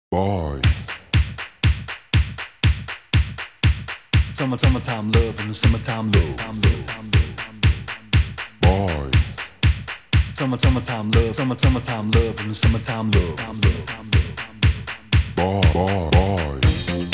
Boys. Summertime love and summertime love. Boys. Summertime love, summertime love and summertime love. Boys.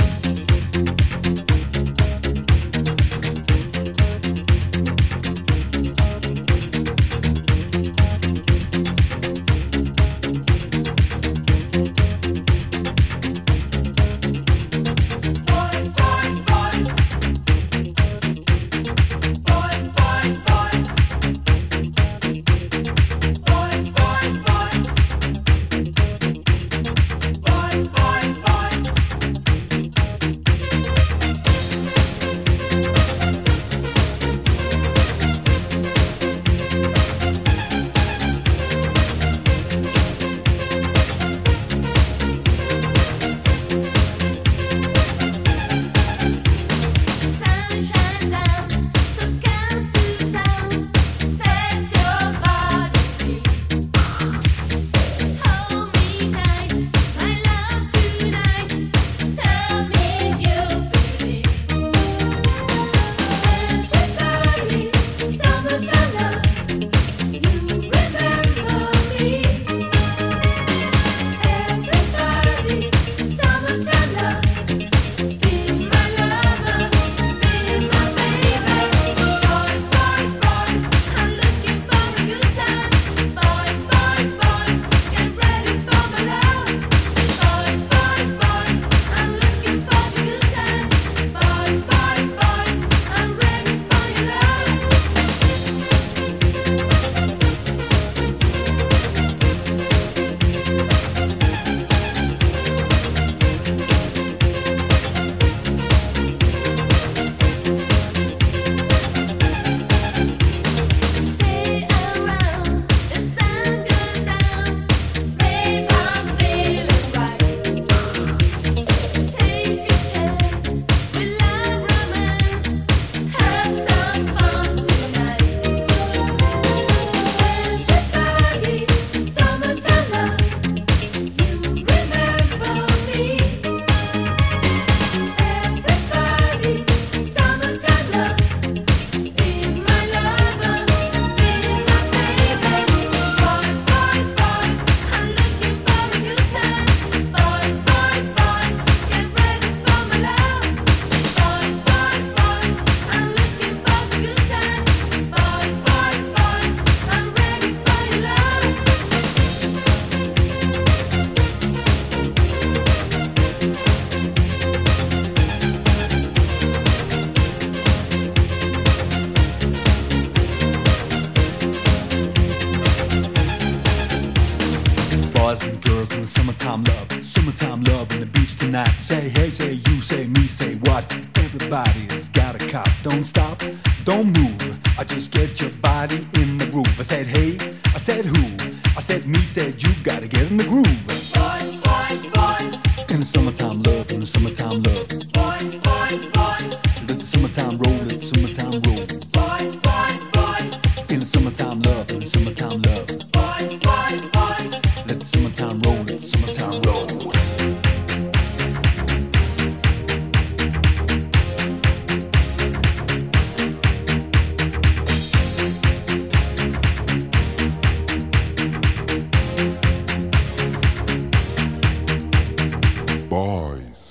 Boys and girls in the summertime love on the beach tonight. Say hey, say you, say me, say what? Everybody's got a cop. Don't stop, don't move. I just get your body in the groove. I said hey, I said who? I said me, said you. Gotta get in the groove. Boys, boys, boys. In the summertime love, in the summertime love. Boys, boys, boys. Let the summertime roll, let the summertime roll. Boys, boys, boys. In the summertime love, in the summertime love. Boys, boys, boys. Let the summertime roll, let the summertime roll. Boys.